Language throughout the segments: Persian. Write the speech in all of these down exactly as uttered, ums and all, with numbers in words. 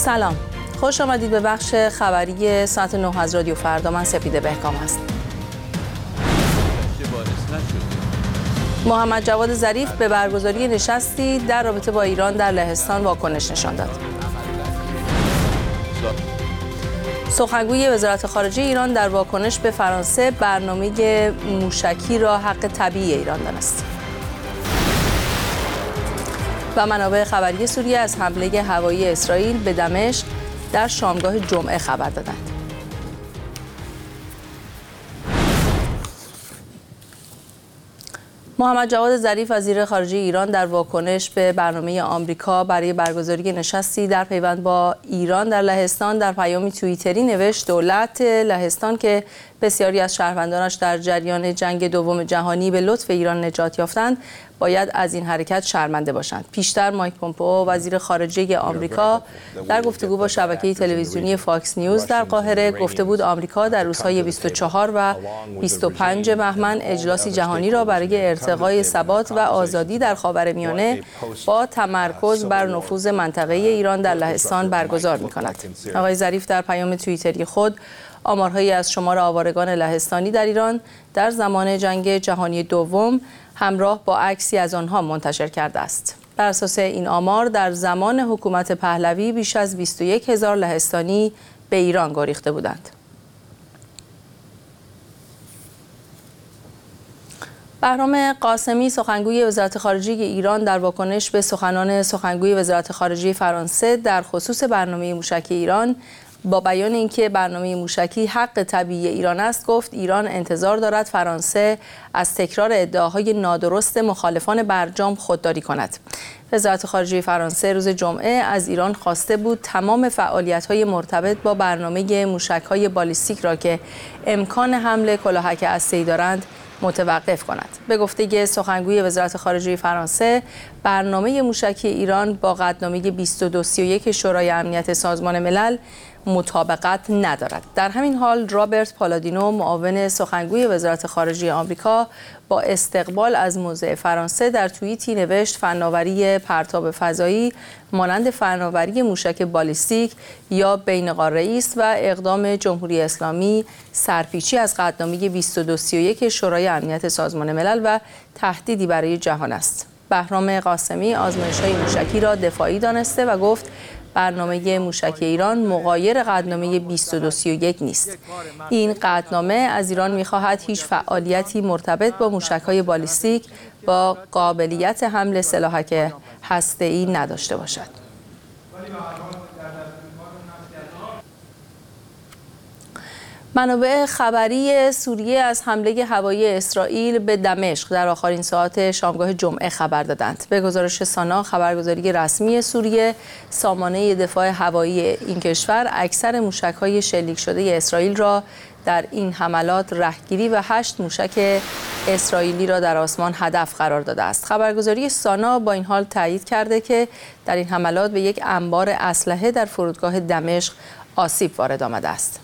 سلام، خوش آمدید به بخش خبری ساعت نه از رادیو فردا. من سپیده بهکام هستم. محمد جواد ظریف به برگزاری نشستی در رابطه با ایران در لهستان واکنش نشان داد. سخنگوی وزارت خارجه ایران در واکنش به فرانسه برنامه موشکی را حق طبیعی ایران دانست. و منابع خبری سوریه از حمله هوایی اسرائیل به دمشق در شامگاه جمعه خبر دادند. محمد جواد ظریف وزیر خارجه ایران در واکنش به برنامه آمریکا برای برگزاری نشستی در پیوند با ایران در لهستان در پیامی توییتری نوشت: دولت لهستان که بسیاری از شهروندانش در جریان جنگ دوم جهانی به لطف ایران نجات یافتند باید از این حرکت شرمنده باشند. پیشتر مایک پومپئو وزیر خارجه آمریکا در گفتگو با شبکه تلویزیونی فاکس نیوز در قاهره گفته بود آمریکا در روزهای بیست و چهار و بیست و پنج بهمن اجلاسی جهانی را برای ارتقای ثبات و آزادی در خاورمیانه با تمرکز بر نفوذ منطقه ایران در لهستان برگزار می‌کند. آقای ظریف در پیام توییتری خود آمارهایی از شمار آوارگان لهستانی در ایران در زمان جنگ جهانی دوم همراه با عکسی از آنها منتشر کرده است. بر اساس این آمار در زمان حکومت پهلوی بیش از بیست و یک هزار لهستانی به ایران گریخته بودند. بهرام قاسمی سخنگوی وزارت خارجه ایران در واکنش به سخنان سخنگوی وزارت خارجه فرانسه در خصوص برنامه موشکی ایران با بیان اینکه برنامه موشکی حق طبیعی ایران است گفت ایران انتظار دارد فرانسه از تکرار ادعاهای نادرست مخالفان برجام خودداری کند. وزارت خارجه فرانسه روز جمعه از ایران خواسته بود تمام فعالیت‌های مرتبط با برنامه موشک‌های بالیستیک را که امکان حمل کلاهک هسته‌ای دارند متوقف کند. به گفته سخنگوی وزارت خارجه فرانسه، برنامه موشکی ایران با قطعنامه بیست و دو سی و یک شورای امنیت سازمان ملل مطابقت ندارد. در همین حال رابرت پالادینو معاون سخنگوی وزارت خارجه آمریکا با استقبال از موضع فرانسه در توییتی نوشت فناوری پرتاب فضایی مانند فناوری موشک بالیستیک یا بین‌قاره‌ای است و اقدام جمهوری اسلامی سرپیچی از قطعنامه بیست و دو سی و یک شورای امنیت سازمان ملل و تهدیدی برای جهان است. بهرام قاسمی آزمایش‌های موشکی را دفاعی دانسته و گفت برنامه موشکی ایران مغایر قطعنامه بیست و دو سی و یک نیست. این قطعنامه از ایران می‌خواهد هیچ فعالیتی مرتبط با موشک‌های بالیستیک با قابلیت حمل سلاحک هسته‌ای نداشته باشد. منابع خبری سوریه از حمله هوایی اسرائیل به دمشق در آخرین ساعات شامگاه جمعه خبر دادند. به گزارش سانا خبرگزاری رسمی سوریه، سامانه دفاع هوایی این کشور اکثر موشک‌های شلیک شده اسرائیل را در این حملات رهگیری و هشت موشک اسرائیلی را در آسمان هدف قرار داده است. خبرگزاری سانا با این حال تایید کرده که در این حملات به یک انبار اسلحه در فرودگاه دمشق آسیب وارد آمده است.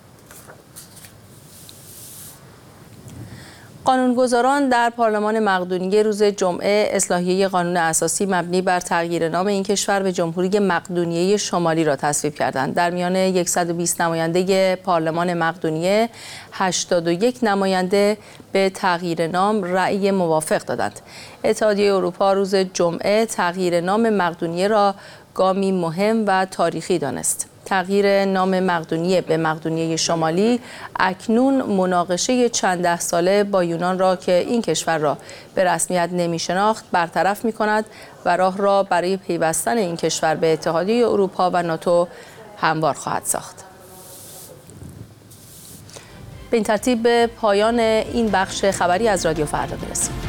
قانونگذاران در پارلمان مقدونیه روز جمعه اصلاحیه قانون اساسی مبنی بر تغییر نام این کشور به جمهوری مقدونیه شمالی را تصویب کردند. در میان صد و بیست نماینده پارلمان مقدونیه، هشتاد و یک نماینده به تغییر نام رأی موافق دادند. اتحادیه اروپا روز جمعه تغییر نام مقدونیه را گامی مهم و تاریخی دانست. تغییر نام مقدونیه به مقدونیه شمالی اکنون مناقشه چند ده ساله با یونان را که این کشور را به رسمیت نمی شناخت برطرف می کند و راه را برای پیوستن این کشور به اتحادیه اروپا و ناتو هموار خواهد ساخت. به این ترتیب به پایان این بخش خبری از رادیو فردا برسیم.